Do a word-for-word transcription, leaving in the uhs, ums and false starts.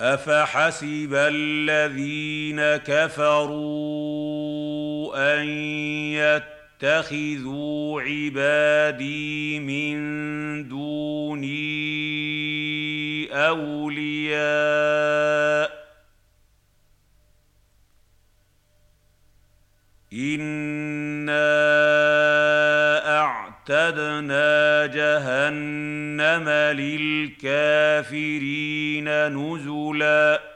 أفحسب الذين كفروا أن يتخذوا عبادي من دوني أولياء إنا أعتدنا جهنم للكافرين نزلاً